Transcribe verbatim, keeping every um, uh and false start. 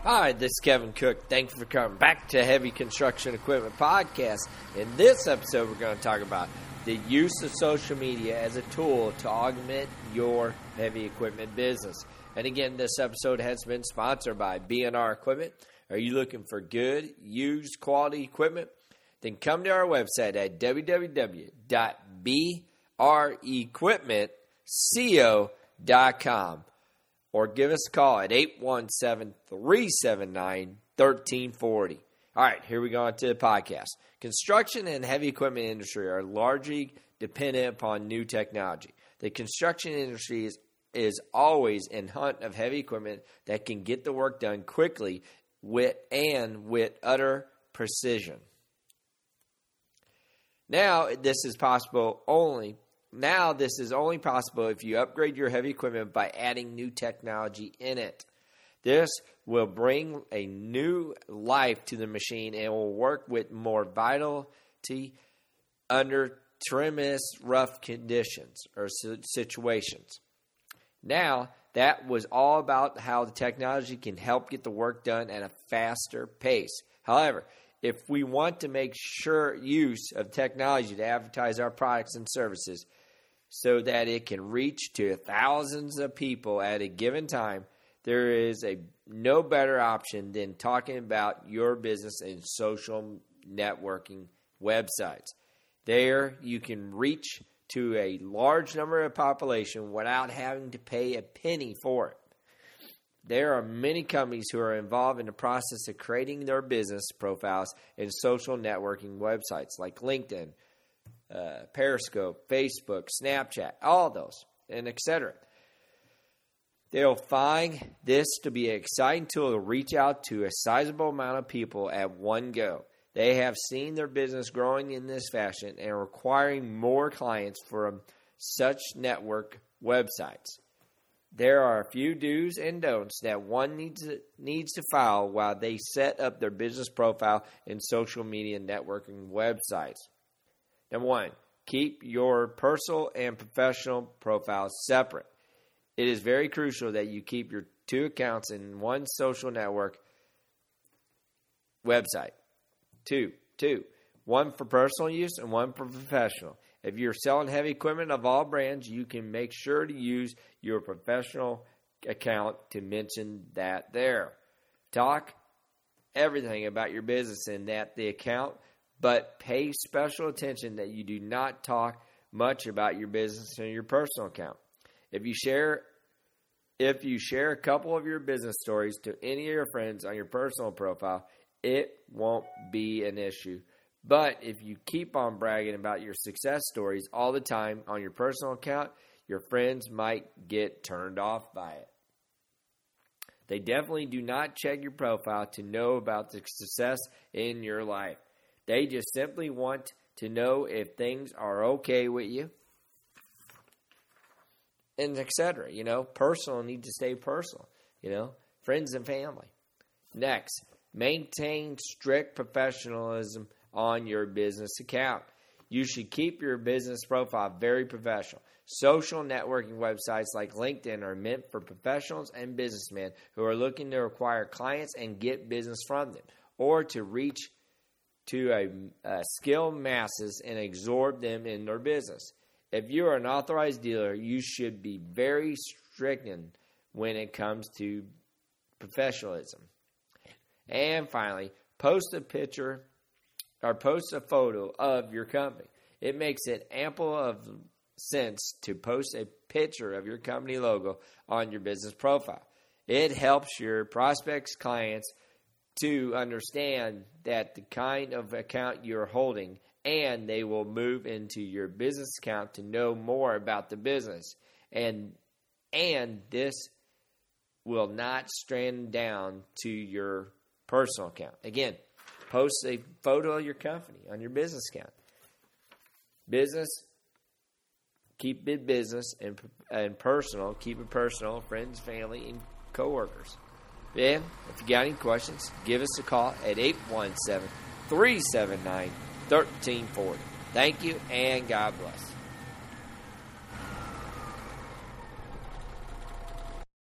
Hi, this is Kevin Cook. Thank you for coming back to Heavy Construction Equipment Podcast. In this episode, we're going to talk about the use of social media as a tool to augment your heavy equipment business. And again, this episode has been sponsored by B and R Equipment. Are you looking for good, used, quality equipment? Then come to our website at w w w dot b r equipment co dot com. Or give us a call at eight one seven, three seven nine, one three four zero. All right, here we go into the podcast. Construction and heavy equipment industry are largely dependent upon new technology. The construction industry is, is always in hunt of heavy equipment that can get the work done quickly with and with utter precision. Now, this is possible only Now, this is only possible if you upgrade your heavy equipment by adding new technology in it. This will bring a new life to the machine and will work with more vitality under tremendous rough conditions or situations. Now, that was all about how the technology can help get the work done at a faster pace. However, if we want to make sure use of technology to advertise our products and services so that it can reach to thousands of people at a given time, there is a no better option than talking about your business in social networking websites. There you can reach to a large number of population without having to pay a penny for it. There are many companies who are involved in the process of creating their business profiles in social networking websites like LinkedIn, uh, Periscope, Facebook, Snapchat, all those, and et cetera. They'll find this to be an exciting tool to reach out to a sizable amount of people at one go. They have seen their business growing in this fashion and requiring more clients from such network websites. There are a few do's and don'ts that one needs to, needs to follow while they set up their business profile in social media networking websites. Number one, keep your personal and professional profiles separate. It is very crucial that you keep your two accounts in one social network website. Two, two, one for personal use and one for professional. If you're selling heavy equipment of all brands, you can make sure to use your professional account to mention that there. Talk everything about your business in that the account, but pay special attention that you do not talk much about your business in your personal account. If you share if you share a couple of your business stories to any of your friends on your personal profile, it won't be an issue. But if you keep on bragging about your success stories all the time on your personal account, your friends might get turned off by it. They definitely do not check your profile to know about the success in your life. They just simply want to know if things are okay with you, and et cetera. You know, personal need to stay personal. You know, friends and family. Next, maintain strict professionalism on your business account. You should keep your business profile very professional. Social networking websites like LinkedIn are meant for professionals and businessmen who are looking to acquire clients and get business from them, or to reach to a, a skilled masses and absorb them in their business. If you are an authorized dealer, you should be very strict when it comes to professionalism. And finally, post a picture or post a photo of your company. It makes it ample of sense to post a picture of your company logo on your business profile. It helps your prospects' clients to understand that the kind of account you're holding, and they will move into your business account to know more about the business. And and this will not strand down to your personal account. Again, post a photo of your company on your business account. Business, keep it business, and, and personal, keep it personal, friends, family, and coworkers. Yeah, if you got any questions, give us a call at eight one seven, three seven nine, one three four zero. Thank you, and God bless.